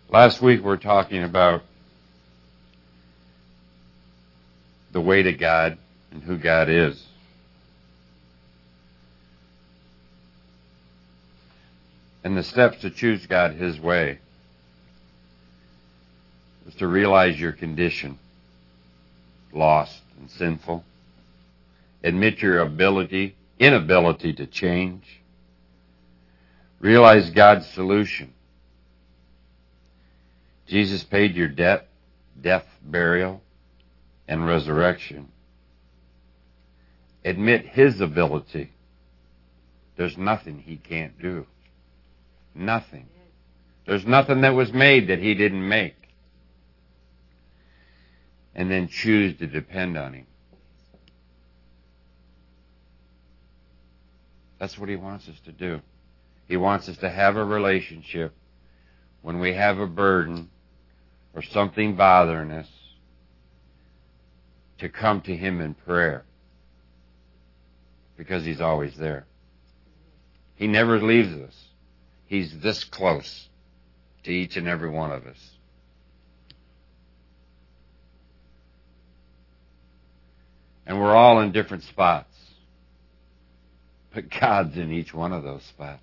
Last week we were talking about the way to God and who God is. And the steps to choose God His way is to realize your condition, lost and sinful. Admit your inability to change. Realize God's solution. Jesus paid your debt, death, burial, and resurrection. Admit His ability. There's nothing He can't do. Nothing. There's nothing that was made that He didn't make. And then choose to depend on Him. That's what He wants us to do. He wants us to have a relationship when we have a burden or something bothering us, to come to Him in prayer, because He's always there. He never leaves us. He's this close to each and every one of us. And we're all in different spots, but God's in each one of those spots.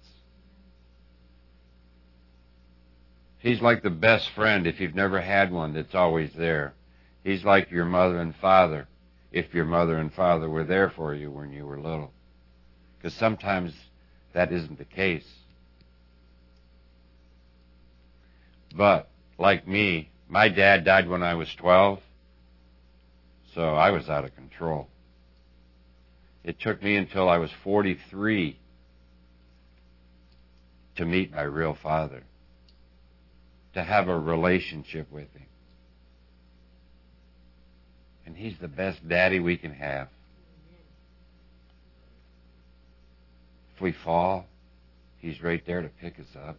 He's like the best friend, if you've never had one, that's always there. He's like your mother and father, if your mother and father were there for you when you were little. Because sometimes that isn't the case. But, like me, my dad died when I was 12, so I was out of control. It took me until I was 43 to meet my real father, to have a relationship with Him. And He's the best daddy we can have. If we fall, He's right there to pick us up.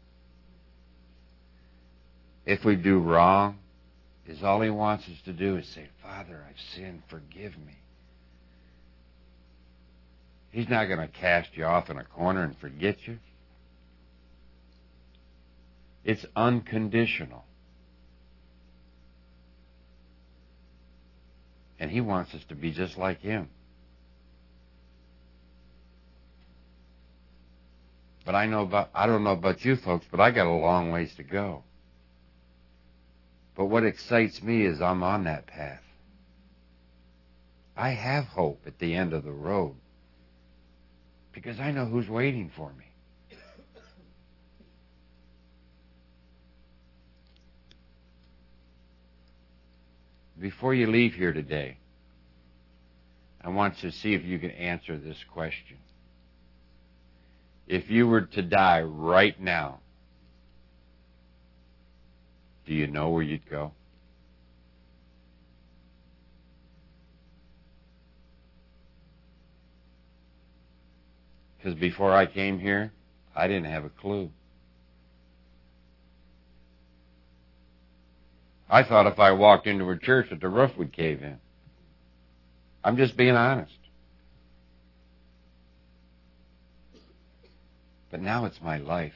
If we do wrong, all He wants us to do is say, Father, I've sinned, forgive me. He's not going to cast you off in a corner and forget you. It's unconditional. And He wants us to be just like Him. But I don't know about you folks, but I got a long ways to go. But what excites me is I'm on that path. I have hope at the end of the road, because I know who's waiting for me. Before you leave here today, I want you to see if you can answer this question. If you were to die right now, do you know where you'd go? Because before I came here, I didn't have a clue. I thought if I walked into a church that the roof would cave in. I'm just being honest. But now it's my life.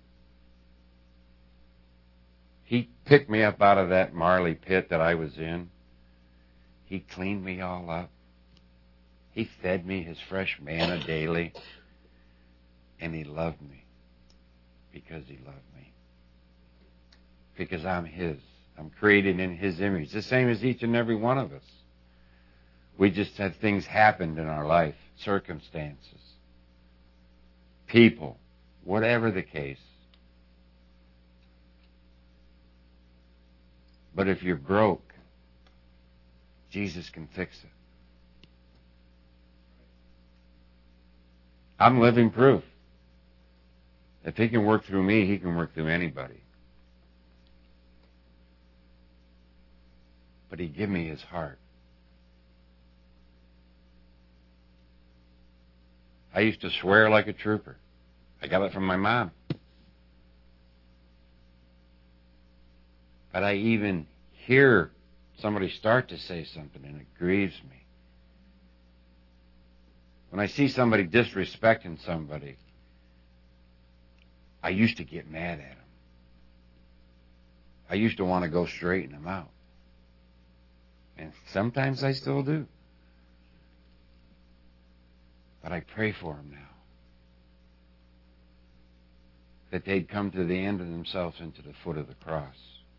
He picked me up out of that marley pit that I was in. He cleaned me all up. He fed me His fresh manna daily. And He loved me because He loved me. Because I'm His. I'm created in His image, the same as each and every one of us. We just have things happened in our life, circumstances, people, whatever the case. But if you're broke, Jesus can fix it. I'm living proof. If He can work through me, He can work through anybody. But He gave me His heart. I used to swear like a trooper. I got it from my mom. But I even hear somebody start to say something and it grieves me. When I see somebody disrespecting somebody, I used to get mad at them. I used to want to go straighten them out. And sometimes I still do. But I pray for them now. That they'd come to the end of themselves and to the foot of the cross.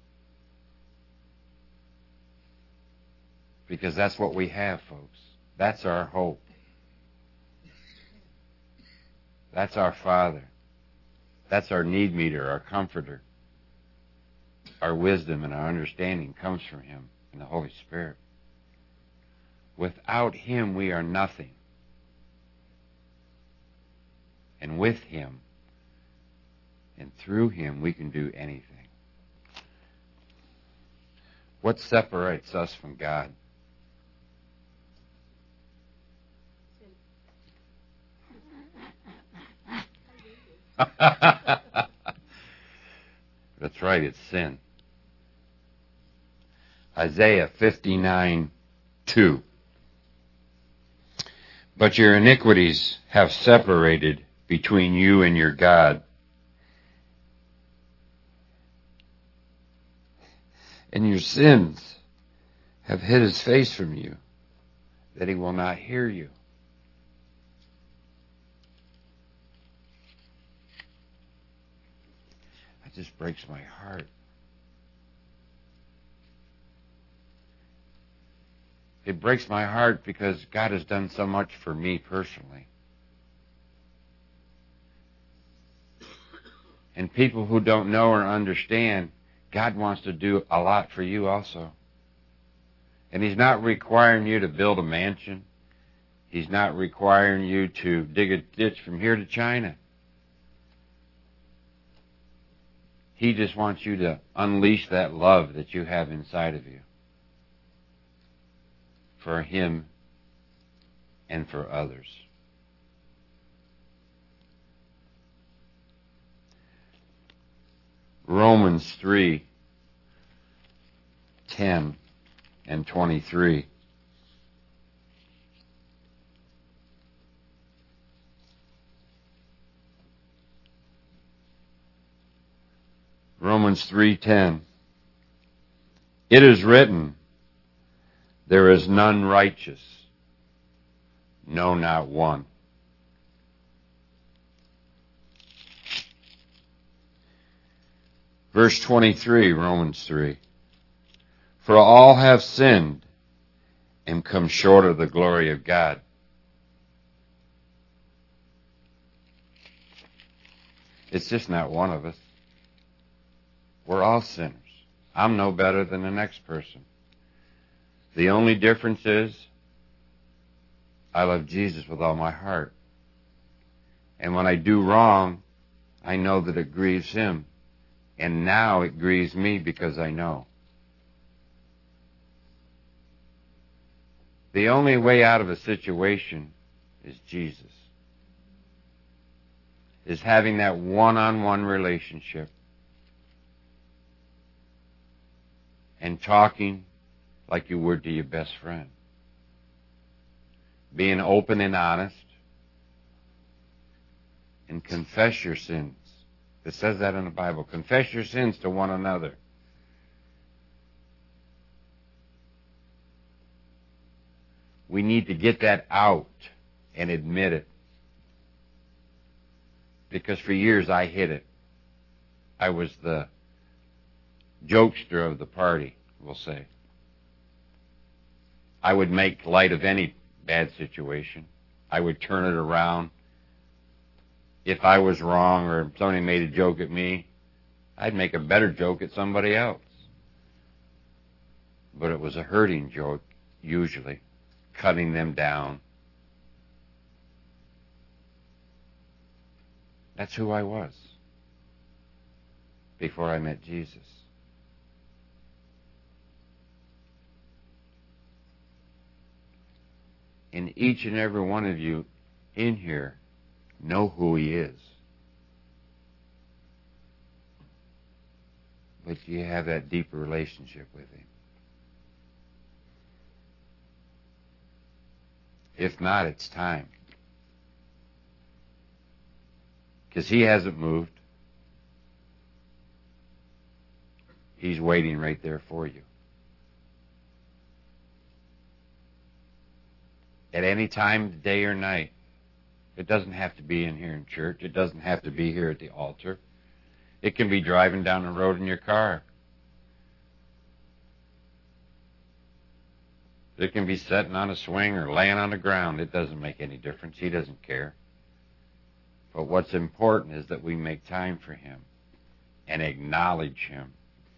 Because that's what we have, folks. That's our hope. That's our Father. That's our need meter, our comforter. Our wisdom and our understanding comes from Him and the Holy Spirit. Without Him, we are nothing. And with Him and through Him, we can do anything. What separates us from God? That's right, it's sin. Isaiah 59:2. But your iniquities have separated between you and your God, and your sins have hid His face from you, that He will not hear you. That just breaks my heart. It breaks my heart because God has done so much for me personally. And people who don't know or understand, God wants to do a lot for you also. And He's not requiring you to build a mansion. He's not requiring you to dig a ditch from here to China. He just wants you to unleash that love that you have inside of you for Him and for others. Romans 3:10 and 23. Romans 3:10. It is written, there is none righteous, no, not one. Verse 23, Romans 3. For all have sinned and come short of the glory of God. It's just not one of us. We're all sinners. I'm no better than the next person. The only difference is I love Jesus with all my heart. And when I do wrong, I know that it grieves Him. And now it grieves me because I know. The only way out of a situation is Jesus. Is having that one-on-one relationship and talking like you would to your best friend. Being open and honest. And confess your sins. It says that in the Bible. Confess your sins to one another. We need to get that out and admit it. Because for years I hid it. I was the jokester of the party, we'll say. I would make light of any bad situation. I would turn it around. If I was wrong or somebody made a joke at me, I'd make a better joke at somebody else. But it was a hurting joke, usually, cutting them down. That's who I was before I met Jesus. And each and every one of you in here know who He is. But you have that deeper relationship with Him. If not, it's time. Because He hasn't moved. He's waiting right there for you. At any time, day or night. It doesn't have to be in here in church. It doesn't have to be here at the altar. It can be driving down the road in your car. It can be sitting on a swing or laying on the ground. It doesn't make any difference. He doesn't care. But what's important is that we make time for Him and acknowledge Him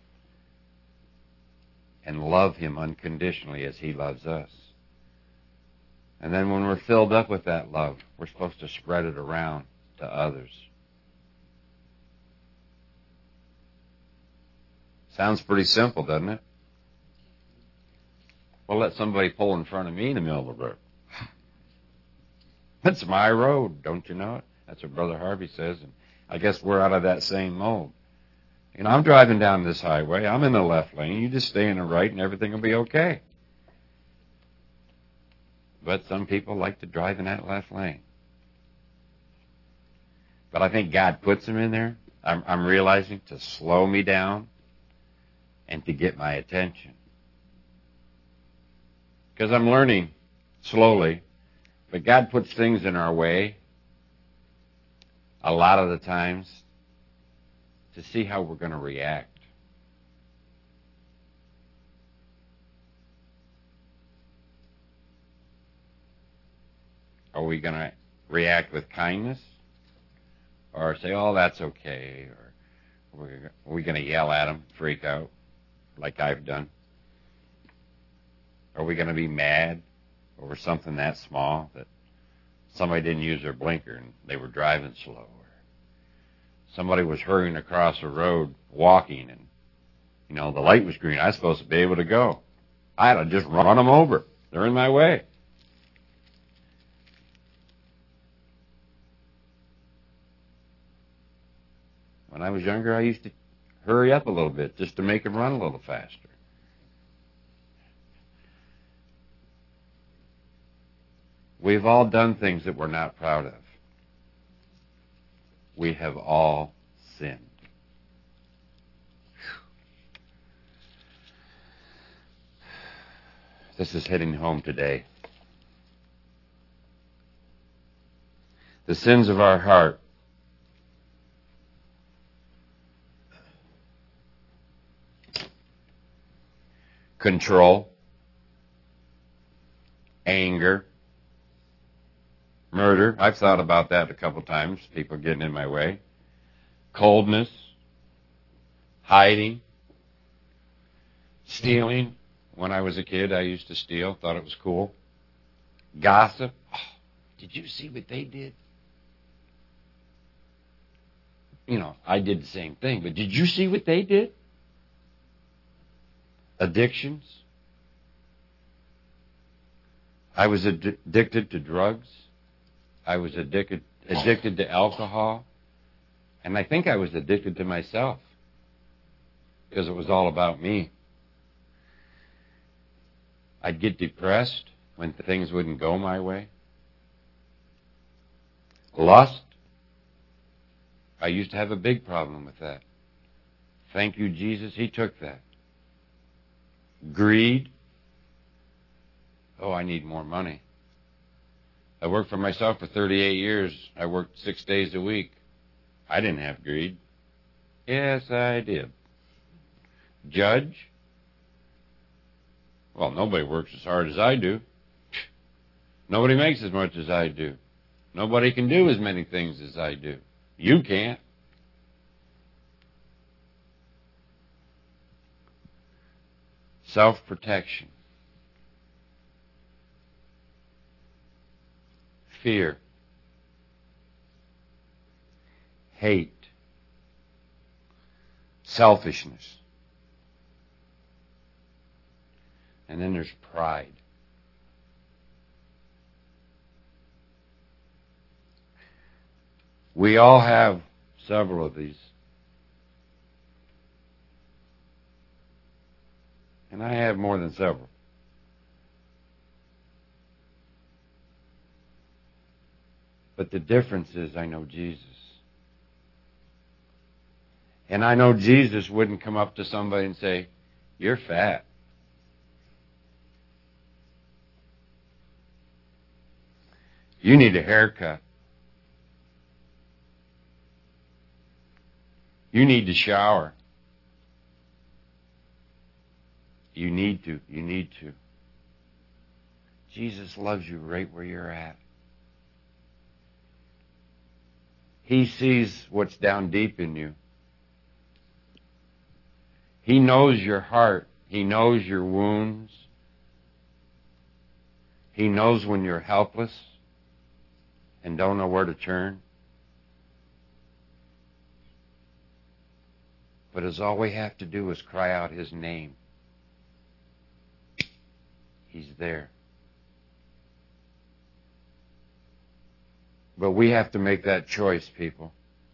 and love Him unconditionally as He loves us. And then when we're filled up with that love, we're supposed to spread it around to others. Sounds pretty simple, doesn't it? Well, let somebody pull in front of me in the middle of the road. That's my road, don't you know it? That's what Brother Harvey says, and I guess we're out of that same mold. You know, I'm driving down this highway. I'm in the left lane. You just stay in the right, and everything will be okay. But some people like to drive in that left lane. But I think God puts them in there, I'm realizing, to slow me down and to get my attention. Because I'm learning slowly, but God puts things in our way a lot of the times to see how we're going to react. Are we going to react with kindness? Or say, oh, that's okay? Or are we going to yell at them, freak out, like I've done? Are we going to be mad over something that small, that somebody didn't use their blinker and they were driving slow? Or somebody was hurrying across a road, walking, and, you know, the light was green. I was supposed to be able to go. I had to just run them over. They're in my way. When I was younger, I used to hurry up a little bit just to make them run a little faster. We've all done things that we're not proud of. We have all sinned. This is hitting home today. The sins of our heart control, anger, murder. I've thought about that a couple times, people getting in my way. Coldness, hiding, stealing. When I was a kid, I used to steal, thought it was cool. Gossip. Oh, did you see what they did? You know, I did the same thing, but did you see what they did? Addictions. I was addicted to drugs. I was addicted to alcohol. And I think I was addicted to myself because it was all about me. I'd get depressed when things wouldn't go my way. Lust. I used to have a big problem with that. Thank you, Jesus, He took that. Greed. Oh, I need more money. I worked for myself for 38 years. I worked 6 days a week. I didn't have greed. Yes, I did. Judge. Well, nobody works as hard as I do. Nobody makes as much as I do. Nobody can do as many things as I do. You can't. Self-protection. Fear. Hate. Selfishness. And then there's pride. We all have several of these. And I have more than several. But the difference is I know Jesus. And I know Jesus wouldn't come up to somebody and say, "You're fat." "You need a haircut. You need to shower." You need to. You need to. Jesus loves you right where you're at. He sees what's down deep in you. He knows your heart. He knows your wounds. He knows when you're helpless and don't know where to turn. But all we have to do is cry out His name. He's there. But we have to make that choice, people.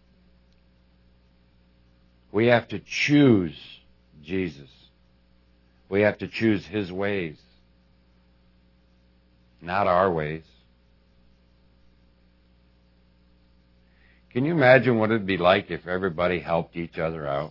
We have to choose Jesus. We have to choose His ways, not our ways. Can you imagine what it'd be like if everybody helped each other out?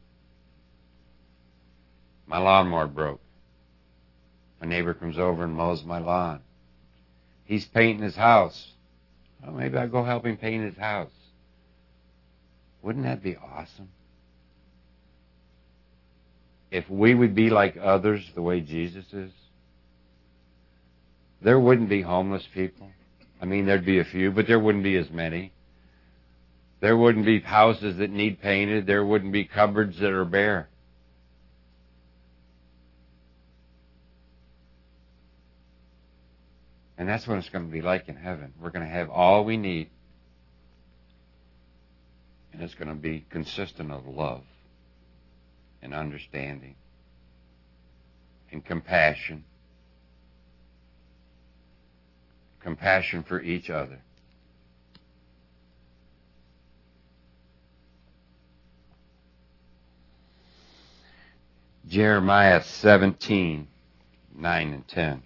My lawnmower broke. My neighbor comes over and mows my lawn. He's painting his house. Well, maybe I'll go help him paint his house. Wouldn't that be awesome? If we would be like others the way Jesus is, there wouldn't be homeless people. I mean, there'd be a few, but there wouldn't be as many. There wouldn't be houses that need painted. There wouldn't be cupboards that are bare. And that's what it's going to be like in heaven. We're going to have all we need. And it's going to be consistent of love and understanding and compassion. Compassion for each other. Jeremiah 17:9 and 10.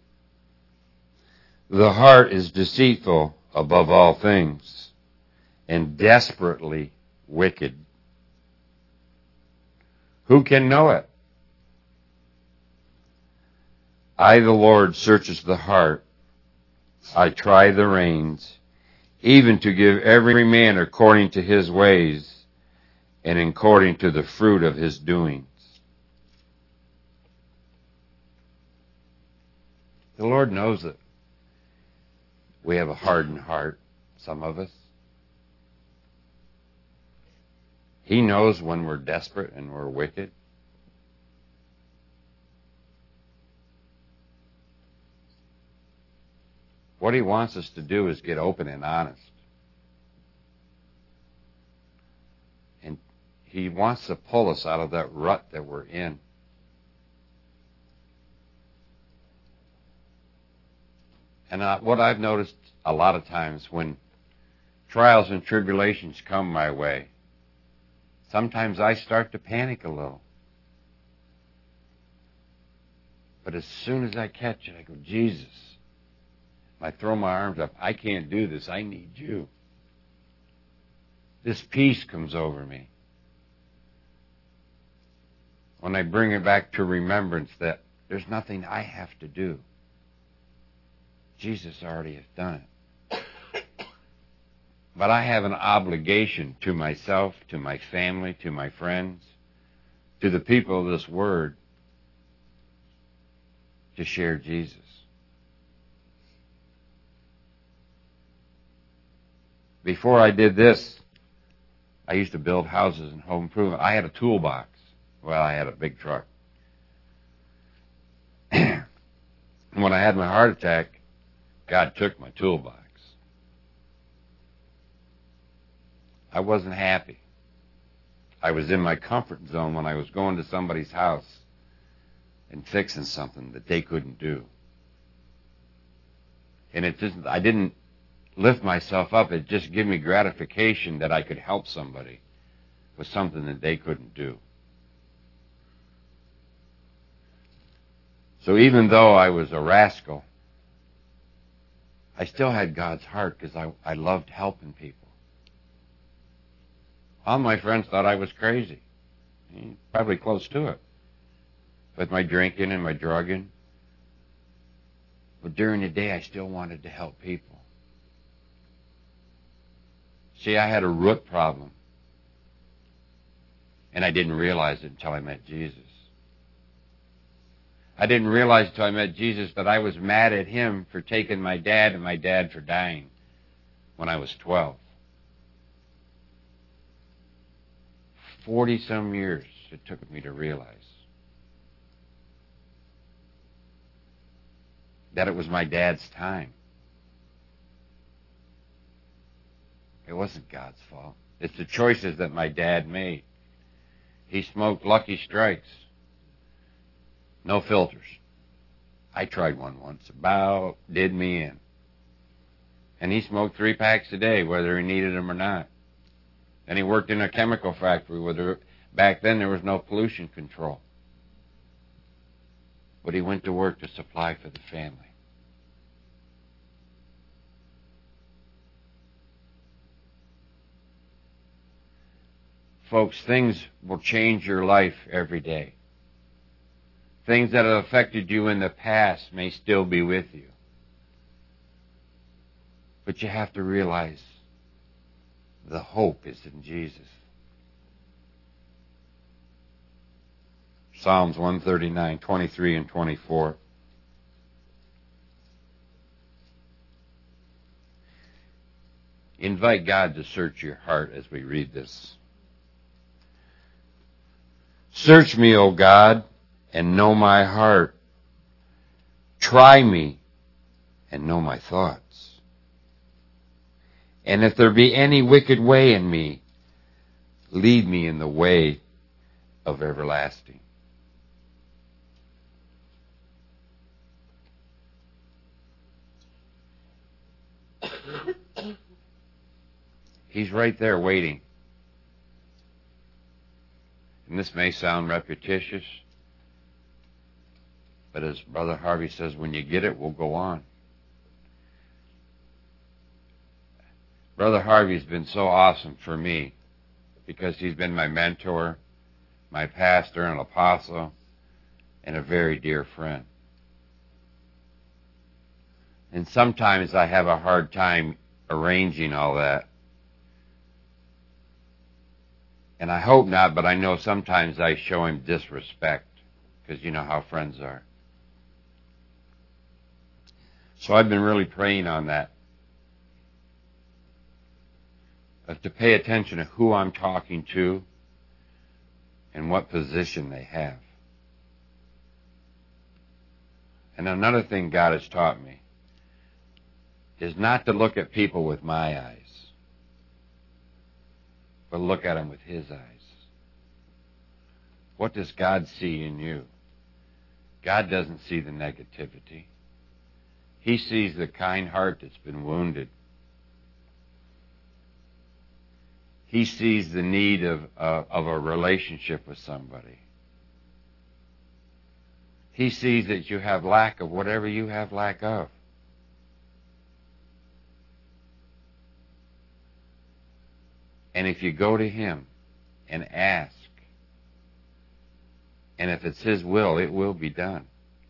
The heart is deceitful above all things and desperately wicked. Who can know it? I, the Lord, searches the heart. I try the reins, even to give every man according to his ways and according to the fruit of his doings. The Lord knows it. We have a hardened heart, some of us. He knows when we're desperate and we're wicked. What He wants us to do is get open and honest. And He wants to pull us out of that rut that we're in. And what I've noticed a lot of times when trials and tribulations come my way, sometimes I start to panic a little. But as soon as I catch it, I go, Jesus. I throw my arms up. I can't do this. I need you. This peace comes over me. When I bring it back to remembrance that there's nothing I have to do. Jesus already has done it. But I have an obligation to myself, to my family, to my friends, to the people of this word, to share Jesus. Before I did this, I used to build houses and home improvement. I had a toolbox. Well, I had a big truck. When I had my heart attack, God took my toolbox. I wasn't happy. I was in my comfort zone when I was going to somebody's house and fixing something that they couldn't do. And I didn't lift myself up. It just gave me gratification that I could help somebody with something that they couldn't do. So even though I was a rascal, I still had God's heart because I loved helping people. All my friends thought I was crazy. Probably close to it. With my drinking and my drugging. But during the day, I still wanted to help people. See, I had a root problem. And I didn't realize it until I met Jesus. I didn't realize until I met Jesus that I was mad at him for taking my dad and my dad for dying when I was 12. 40-some years it took me to realize that it was my dad's time. It wasn't God's fault. It's the choices that my dad made. He smoked Lucky Strikes. No filters. I tried one once. About did me in. And he smoked 3 packs a day, whether he needed them or not. And he worked in a chemical factory where back then there was no pollution control. But he went to work to supply for the family. Folks, things will change your life every day. Things that have affected you in the past may still be with you. But you have to realize the hope is in Jesus. Psalms 139, 23 and 24. Invite God to search your heart as we read this. Search me, O God, and know my heart. Try me and know my thoughts. And if there be any wicked way in me, lead me in the way of everlasting. He's right there waiting. And this may sound repetitious, but as Brother Harvey says, when you get it, we'll go on. Brother Harvey's been so awesome for me because he's been my mentor, my pastor and apostle, and a very dear friend. And sometimes I have a hard time arranging all that. And I hope not, but I know sometimes I show him disrespect because you know how friends are. So I've been really praying on that. To pay attention to who I'm talking to and what position they have. And another thing God has taught me is not to look at people with my eyes, but look at them with His eyes. What does God see in you? God doesn't see the negativity. He sees the kind heart that's been wounded. He sees the need of a relationship with somebody. He sees that you have lack of whatever you have lack of. And if you go to Him and ask, and if it's His will, it will be done.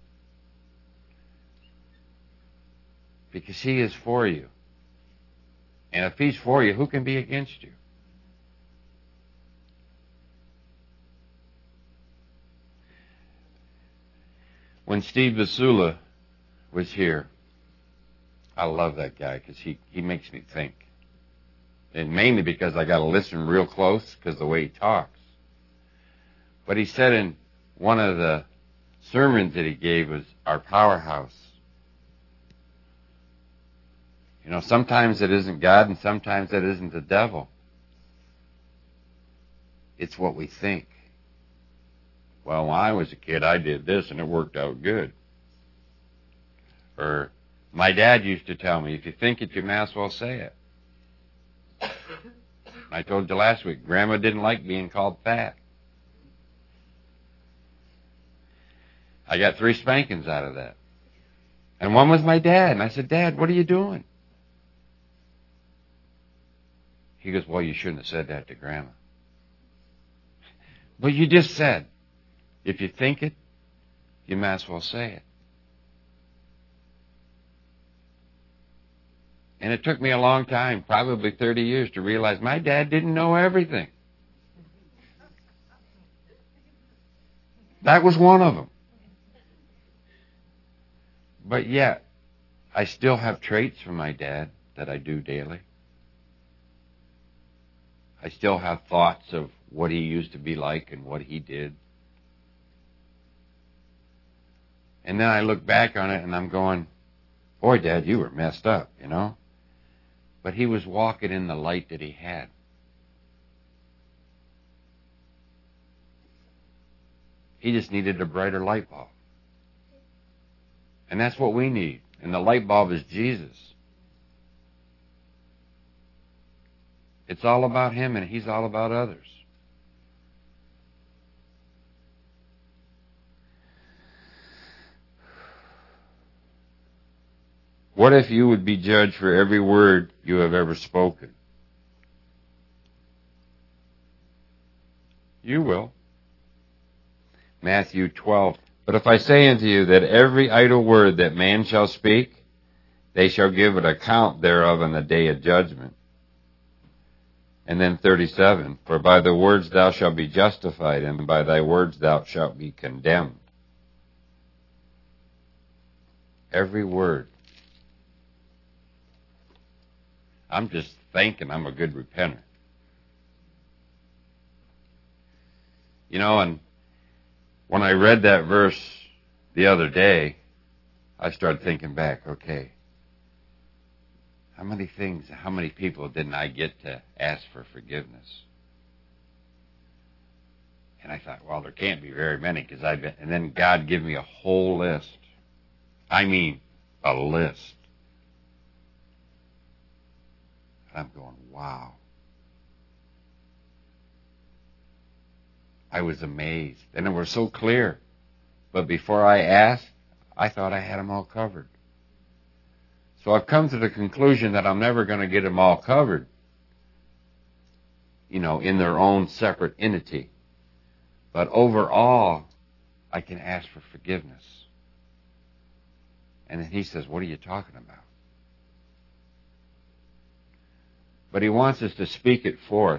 Because He is for you. And if He's for you, who can be against you? When Steve Basula was here, I love that guy because he makes me think. And mainly because I got to listen real close because the way he talks. But he said in one of the sermons that he gave was our powerhouse. You know, sometimes it isn't God and sometimes it isn't the devil. It's what we think. Well, when I was a kid, I did this and it worked out good. Or my dad used to tell me, if you think it, you may as well say it. I told you last week, Grandma didn't like being called fat. I got 3 spankings out of that. And one was my dad. And I said, Dad, what are you doing? He goes, well, you shouldn't have said that to Grandma. But you just said, if you think it, you might as well say it. And it took me a long time, probably 30 years, to realize my dad didn't know everything. That was one of them. But yet, I still have traits from my dad that I do daily. I still have thoughts of what he used to be like and what he did. And then I look back on it and I'm going, boy, Dad, you were messed up, you know? But he was walking in the light that he had. He just needed a brighter light bulb. And that's what we need. And the light bulb is Jesus. It's all about him, and he's all about others. What if you would be judged for every word you have ever spoken? You will. Matthew 12. But if I say unto you that every idle word that man shall speak, they shall give an account thereof in the day of judgment. And then 37, for by the words thou shalt be justified, and by thy words thou shalt be condemned. Every word. I'm just thinking I'm a good repenter. You know, and when I read that verse the other day, I started thinking back, okay, how many things, how many people didn't I get to ask for forgiveness? And I thought, well, there can't be very many, because and then God gave me a whole list. I mean, a list. And I'm going, wow. I was amazed. And they were so clear. But before I asked, I thought I had them all covered. So I've come to the conclusion that I'm never going to get them all covered, you know, in their own separate entity. But overall, I can ask for forgiveness. And then he says, what are you talking about? But he wants us to speak it forth.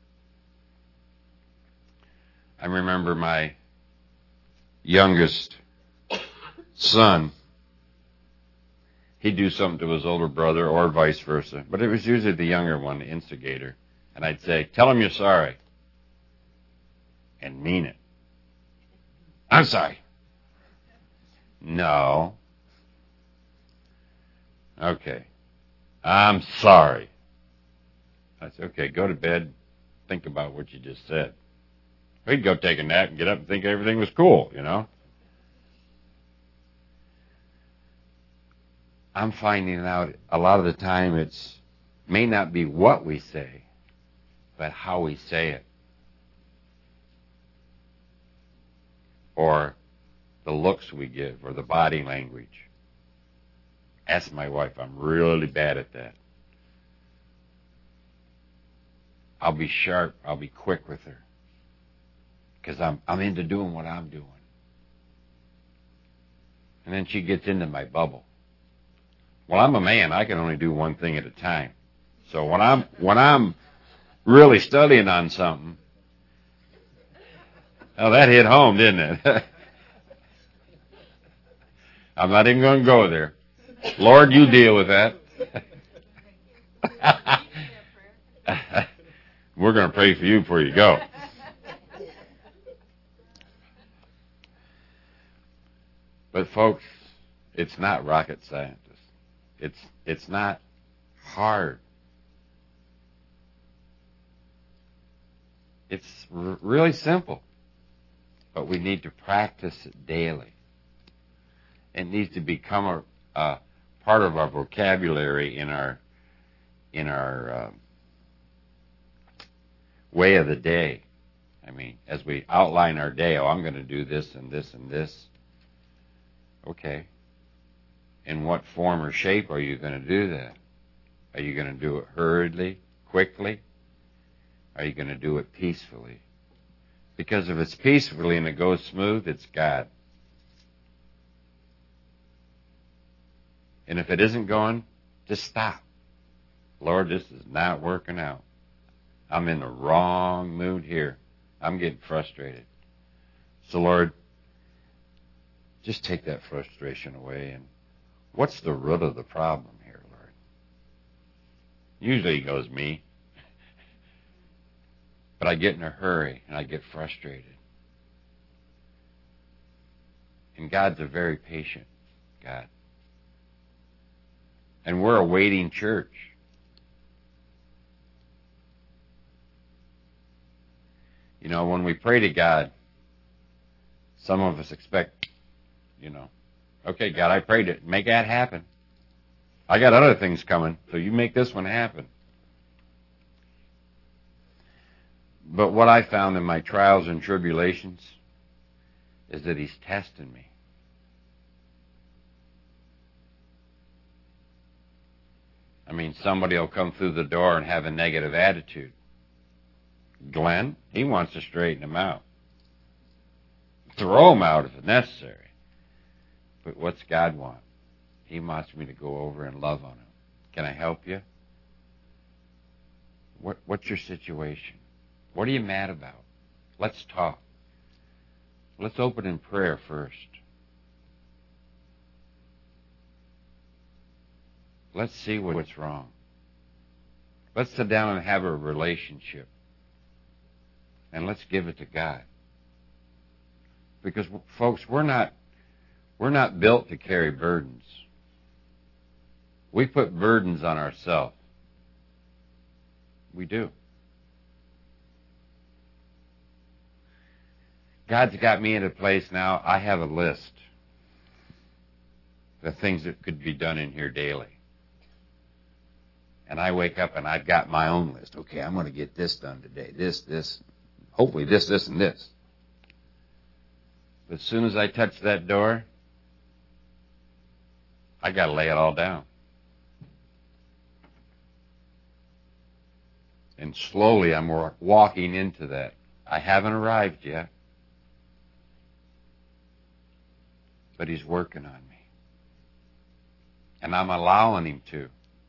I remember my youngest son, he'd do something to his older brother or vice versa. But it was usually the younger one, the instigator. And I'd say, tell him you're sorry. And mean it. I'm sorry. No. Okay. I'm sorry. I said, okay, go to bed. Think about what you just said. He'd go take a nap and get up and think everything was cool, you know. I'm finding out a lot of the time it's may not be what we say, but how we say it. Or the looks we give, or the body language. Ask my wife, I'm really bad at that. I'll be sharp, I'll be quick with her. Because I'm into doing what I'm doing. And then she gets into my bubble. Well, I'm a man. I can only do one thing at a time. So when I'm really studying on something, oh, that hit home, didn't it? I'm not even going to go there. Lord, you deal with that. We're going to pray for you before you go. But folks, it's not rocket science. It's not hard. It's really simple. But we need to practice it daily. It needs to become a part of our vocabulary in our way of the day. I mean, as we outline our day, I'm going to do this and this and this. Okay. In what form or shape are you going to do that? Are you going to do it hurriedly, quickly? Are you going to do it peacefully? Because if it's peacefully and it goes smooth, it's God. And if it isn't going, just stop. Lord, this is not working out. I'm in the wrong mood here. I'm getting frustrated. So, Lord, just take that frustration away. And what's the root of the problem here, Lord? Usually he goes, me. But I get in a hurry and I get frustrated. And God's a very patient God. And we're a waiting church. You know, when we pray to God, some of us expect, okay, God, I prayed it. Make that happen. I got other things coming, so you make this one happen. But what I found in my trials and tribulations is that he's testing me. I mean, somebody will come through the door and have a negative attitude. Glenn, he wants to straighten him out. Throw him out if necessary. But what's God want? He wants me to go over and love on him. Can I help you? What's your situation? What are you mad about? Let's talk. Let's open in prayer first. Let's see what's wrong. Let's sit down and have a relationship. And let's give it to God. Because, folks, we're not built to carry burdens. We put burdens on ourselves. We do. God's got me in a place now, I have a list of things that could be done in here daily. And I wake up and I've got my own list. Okay, I'm going to get this done today. This, hopefully this, and this. But as soon as I touch that door, I got to lay it all down. And slowly I'm walking into that. I haven't arrived yet. But he's working on me. And I'm allowing him to.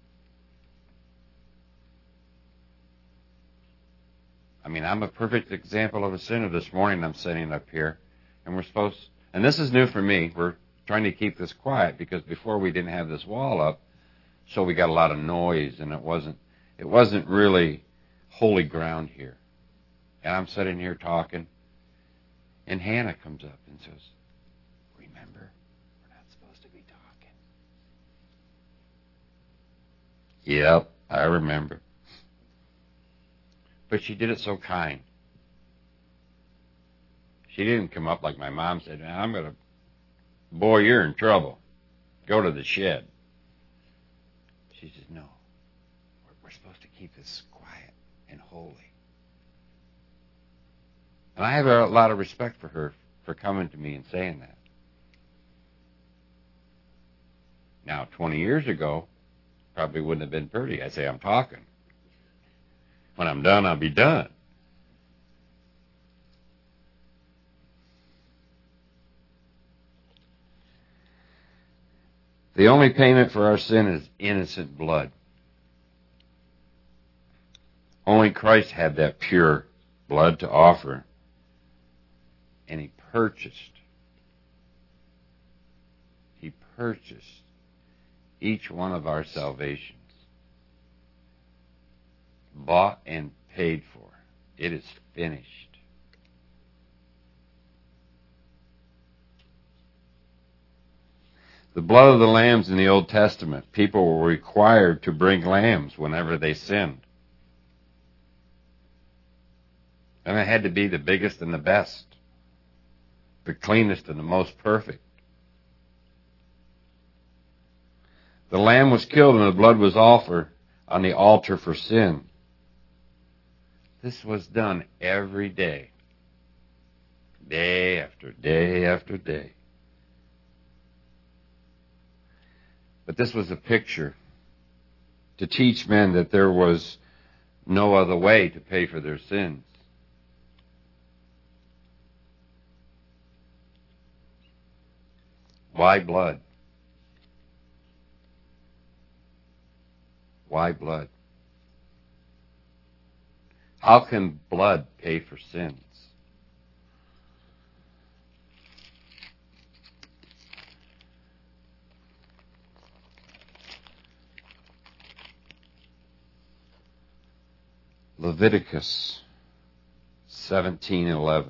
I mean, I'm a perfect example of a sinner. This morning I'm sitting up here, and and this is new for me, we're trying to keep this quiet, because before we didn't have this wall up, so we got a lot of noise, and it wasn't really holy ground here. And I'm sitting here talking, and Hannah comes up and says, remember, we're not supposed to be talking. Yep, I remember. But she did it so kind. She didn't come up like my mom said, boy, you're in trouble. Go to the shed. She said, no, we're supposed to keep this quiet and holy. And I have a lot of respect for her for coming to me and saying that. Now, 20 years ago, probably wouldn't have been pretty. I'd say, I'm talking. When I'm done, I'll be done. The only payment for our sin is innocent blood. Only Christ had that pure blood to offer. And He purchased each one of our salvations. Bought and paid for. It is finished. The blood of the lambs in the Old Testament, people were required to bring lambs whenever they sinned. And it had to be the biggest and the best, the cleanest and the most perfect. The lamb was killed and the blood was offered on the altar for sin. This was done every day, day after day after day. But this was a picture to teach men that there was no other way to pay for their sins. Why blood? Why blood? How can blood pay for sins? Leviticus 17:11.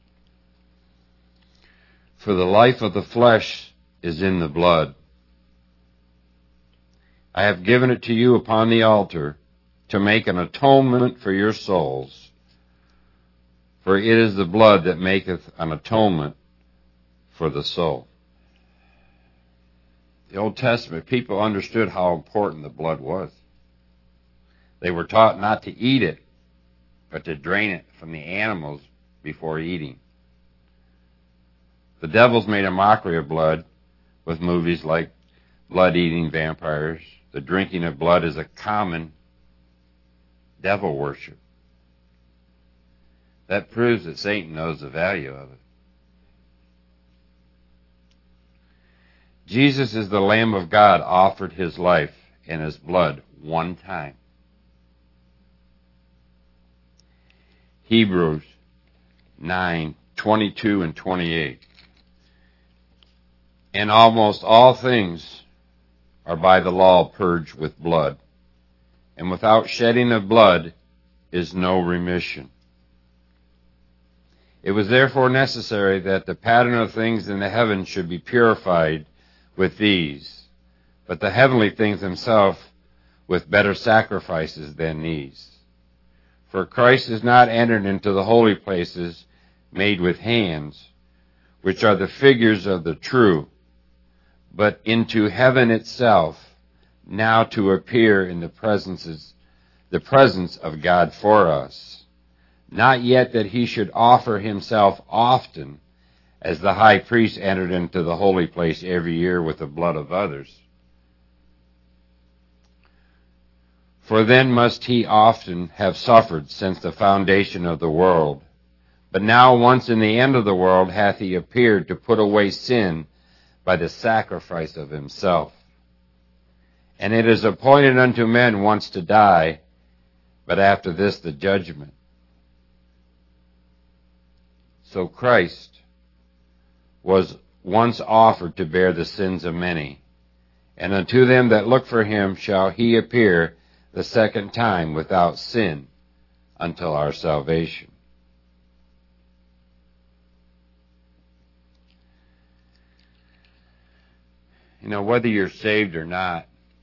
For the life of the flesh is in the blood. I have given it to you upon the altar to make an atonement for your souls. For it is the blood that maketh an atonement for the soul. The Old Testament people understood how important the blood was. They were taught not to eat it, but to drain it from the animals before eating. The devils made a mockery of blood with movies like Blood-Eating Vampires. The drinking of blood is a common devil worship. That proves that Satan knows the value of it. Jesus is the Lamb of God, offered his life and his blood one time. Hebrews 9:22 and 28. And almost all things are by the law purged with blood, and without shedding of blood is no remission. It was therefore necessary that the pattern of things in the heavens should be purified with these, but the heavenly things themselves with better sacrifices than these. For Christ is not entered into the holy places made with hands, which are the figures of the true, but into heaven itself, now to appear in the presence of God for us. Not yet that he should offer himself often, as the high priest entered into the holy place every year with the blood of others. For then must he often have suffered since the foundation of the world. But now once in the end of the world hath he appeared to put away sin by the sacrifice of himself. And it is appointed unto men once to die, but after this the judgment. So Christ was once offered to bear the sins of many, and unto them that look for him shall he appear the second time without sin until our salvation. You know, whether you're saved or not,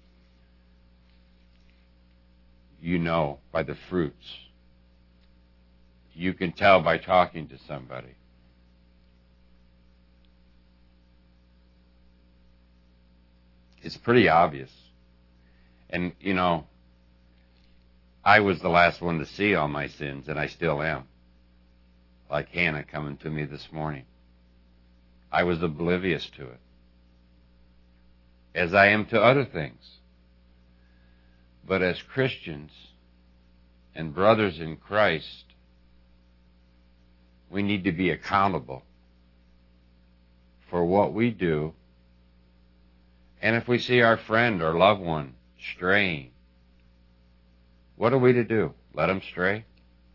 you know by the fruits. You can tell by talking to somebody. It's pretty obvious. And, you know, I was the last one to see all my sins, and I still am. Like Hannah coming to me this morning. I was oblivious to it, as I am to other things. But as Christians and brothers in Christ, we need to be accountable for what we do. And if we see our friend or loved one straying, what are we to do? Let him stray?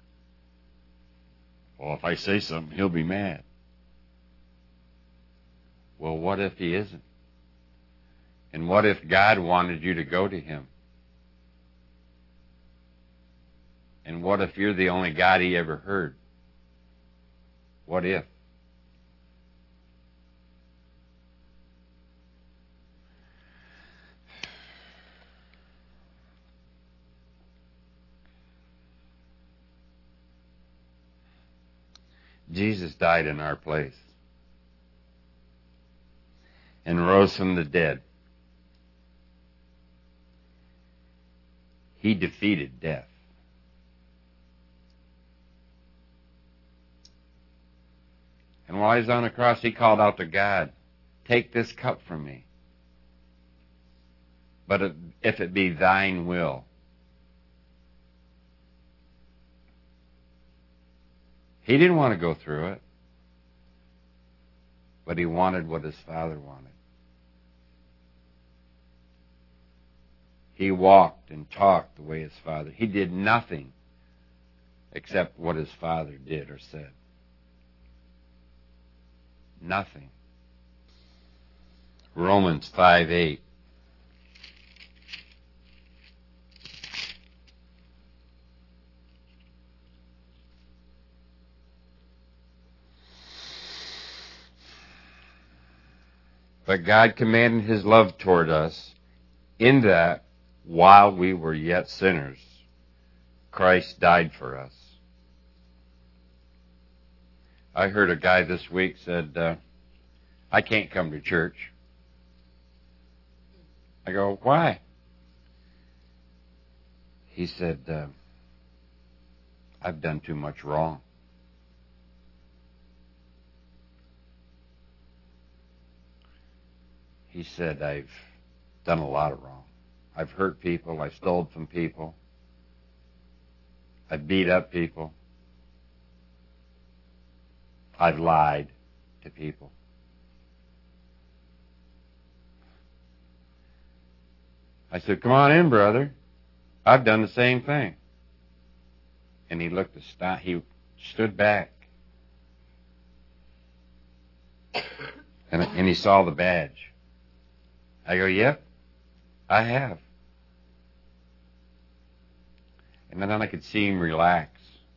Well, if I say something, he'll be mad. Well, what if he isn't? And what if God wanted you to go to him? And what if you're the only God he ever heard? What if? Jesus died in our place and rose from the dead. He defeated death. And while he was on the cross, he called out to God, "Take this cup from me. But if it be thine will." He didn't want to go through it. but he wanted what his Father wanted. He walked and talked the way his Father. He did nothing except what his Father did or said. Nothing. Romans 5:8. But God commanded his love toward us in that while we were yet sinners, Christ died for us. I heard a guy this week said, I can't come to church. I go, why? He said, I've done too much wrong. He said, I've done a lot of wrong. I've hurt people. I've stole from people. I've beat up people. I've lied to people. I said, come on in, brother. I've done the same thing. And he looked astonished. He stood back. And he saw the badge. I go, yep, I have. And then I could see him relax.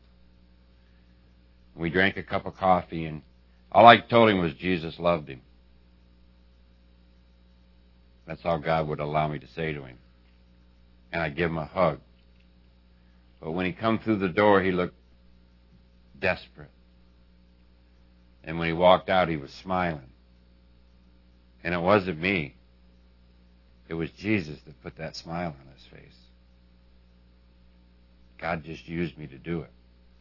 We drank a cup of coffee, and all I told him was Jesus loved him. That's all God would allow me to say to him. And I give him a hug. But when he come through the door, he looked desperate. And when he walked out, he was smiling. And it wasn't me. It was Jesus that put that smile on his face. God just used me to do it.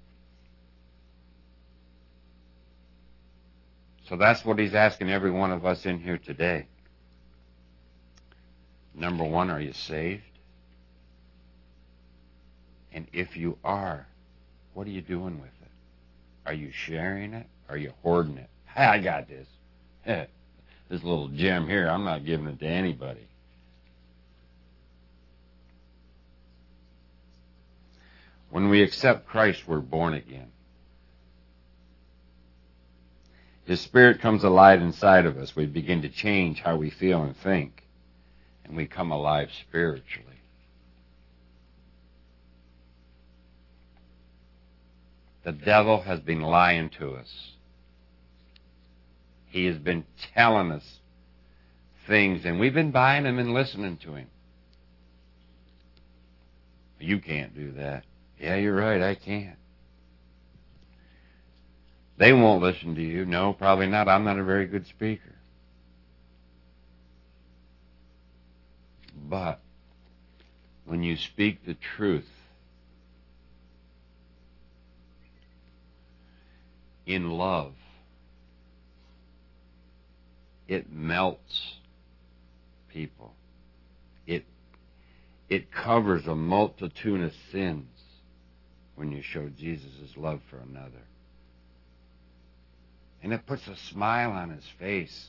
So that's what he's asking every one of us in here today. Number one, are you saved? And if you are, what are you doing with it? Are you sharing it? Are you hoarding it? Hey, I got this. This little gem here, I'm not giving it to anybody. When we accept Christ, we're born again. His Spirit comes alive inside of us. We begin to change how we feel and think, and we come alive spiritually. The devil has been lying to us. He has been telling us things, and we've been buying them and listening to him. You can't do that. Yeah, you're right, I can't. They won't listen to you. No, probably not. I'm not a very good speaker. But when you speak the truth in love, it melts people. It covers a multitude of sins when you show Jesus' love for another. And it puts a smile on his face.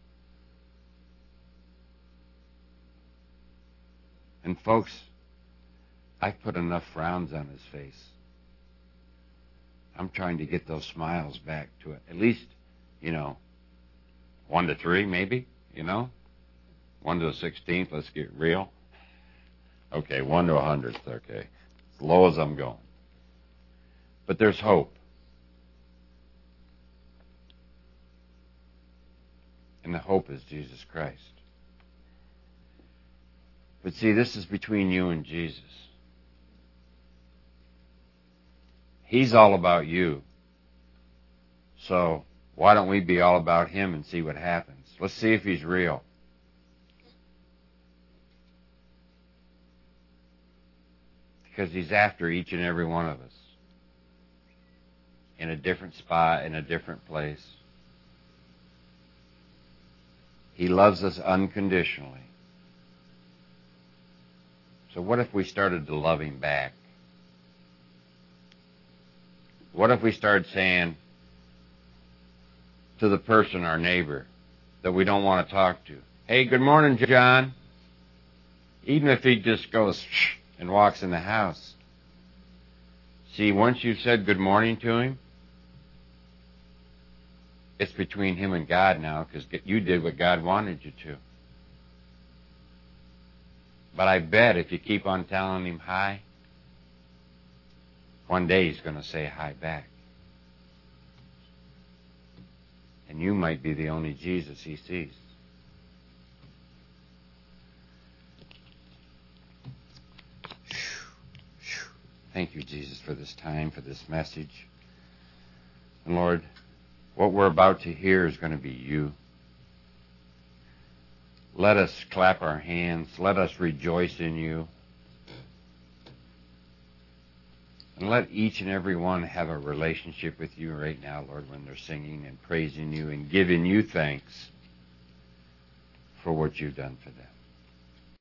And folks, I've put enough frowns on his face. I'm trying to get those smiles back to it. At least, 1 to 3 maybe, 1 to the 16th, let's get real. Okay, 1 to 100th, okay. As low as I'm going. But there's hope. And the hope is Jesus Christ. But see, this is between you and Jesus. He's all about you. So why don't we be all about him and see what happens? Let's see if he's real. Because he's after each and every one of us. In a different spot, in a different place. He loves us unconditionally. So what if we started to love him back? What if we started saying, to the person, our neighbor, that we don't want to talk to. Hey, good morning, John. Even if he just goes shh and walks in the house. See, once you've said good morning to him, it's between him and God now, because you did what God wanted you to. But I bet if you keep on telling him hi, one day he's going to say hi back. And you might be the only Jesus he sees. Thank you, Jesus, for this time, for this message. And Lord, what we're about to hear is going to be you. Let us clap our hands. Let us rejoice in you. And let each and every one have a relationship with you right now, Lord, when they're singing and praising you and giving you thanks for what you've done for them.